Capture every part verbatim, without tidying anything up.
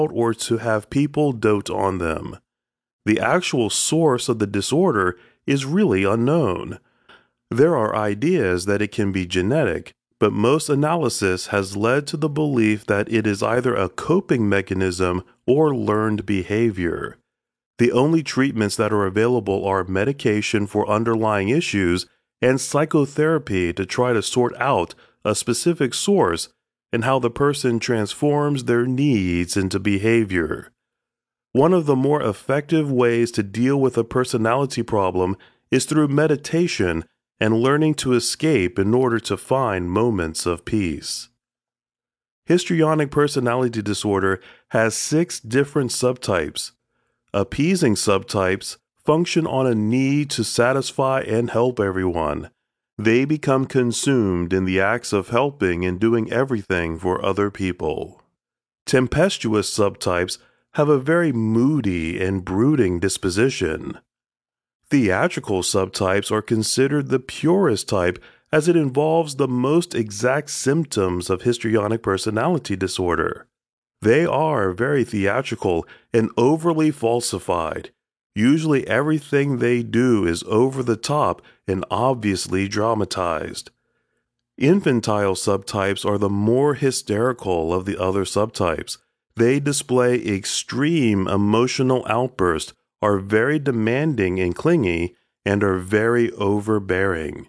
or to have people dote on them. The actual source of the disorder is really unknown. There are ideas that it can be genetic, but most analysis has led to the belief that it is either a coping mechanism or learned behavior. The only treatments that are available are medication for underlying issues and psychotherapy to try to sort out a specific source and how the person transforms their needs into behavior. One of the more effective ways to deal with a personality problem is through meditation and learning to escape in order to find moments of peace. Histrionic personality disorder has six different subtypes. Appeasing subtypes function on a need to satisfy and help everyone. They become consumed in the acts of helping and doing everything for other people. Tempestuous subtypes have a very moody and brooding disposition. Theatrical subtypes are considered the purest type as it involves the most exact symptoms of histrionic personality disorder. They are very theatrical and overly falsified. Usually everything they do is over the top and obviously dramatized. Infantile subtypes are the more hysterical of the other subtypes. They display extreme emotional outbursts, are very demanding and clingy, and are very overbearing.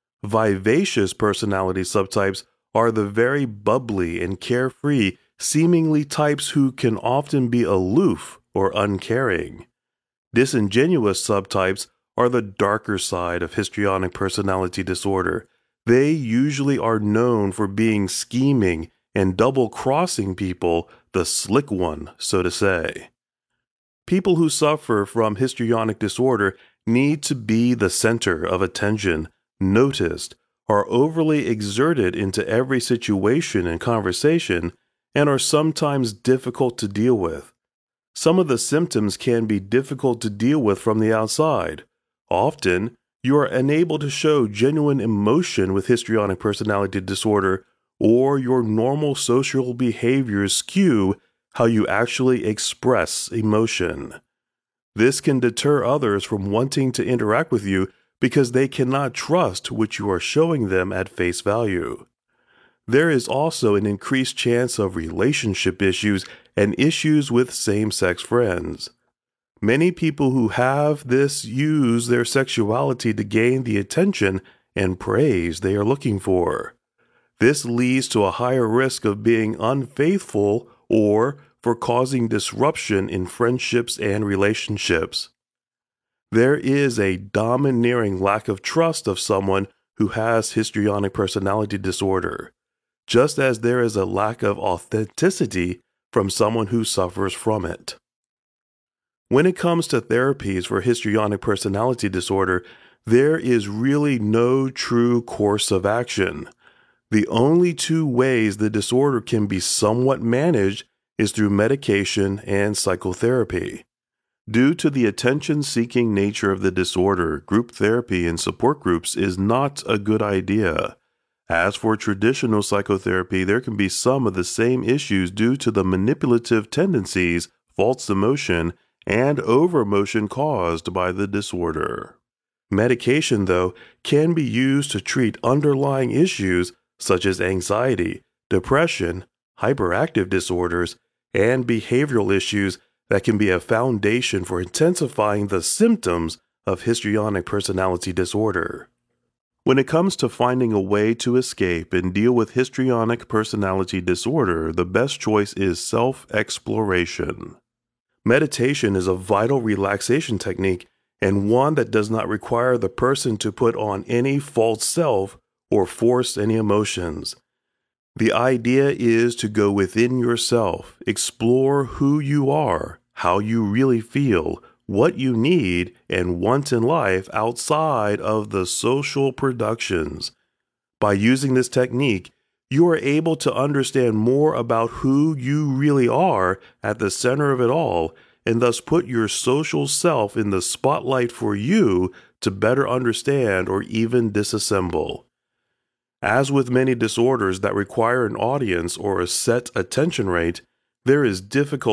Vivacious personality subtypes are the very bubbly and carefree, seemingly types who can often be aloof or uncaring. Disingenuous subtypes are the darker side of histrionic personality disorder. They usually are known for being scheming and double-crossing people, the slick one, so to say. People who suffer from histrionic disorder need to be the center of attention, noticed, are overly exerted into every situation and conversation, and are sometimes difficult to deal with. Some of the symptoms can be difficult to deal with from the outside. Often, you are unable to show genuine emotion with histrionic personality disorder, or your normal social behaviors skew how you actually express emotion. This can deter others from wanting to interact with you because they cannot trust what you are showing them at face value. There is also an increased chance of relationship issues and issues with same-sex friends. Many people who have this use their sexuality to gain the attention and praise they are looking for. This leads to a higher risk of being unfaithful or for causing disruption in friendships and relationships. There is a domineering lack of trust of someone who has histrionic personality disorder, just as there is a lack of authenticity from someone who suffers from it. When it comes to therapies for histrionic personality disorder, there is really no true course of action. The only two ways the disorder can be somewhat managed is through medication and psychotherapy. Due to the attention-seeking nature of the disorder, group therapy and support groups is not a good idea. As for traditional psychotherapy, there can be some of the same issues due to the manipulative tendencies, false emotion, and overemotion caused by the disorder. Medication, though, can be used to treat underlying issues such as anxiety, depression, hyperactive disorders, and behavioral issues that can be a foundation for intensifying the symptoms of histrionic personality disorder. When it comes to finding a way to escape and deal with histrionic personality disorder, the best choice is self-exploration. Meditation is a vital relaxation technique and one that does not require the person to put on any false self or force any emotions. The idea is to go within yourself, explore who you are, how you really feel, what you need and want in life outside of the social productions. By using this technique, you are able to understand more about who you really are at the center of it all, and thus put your social self in the spotlight for you to better understand or even disassemble. As with many disorders that require an audience or a set attention rate, there is difficulty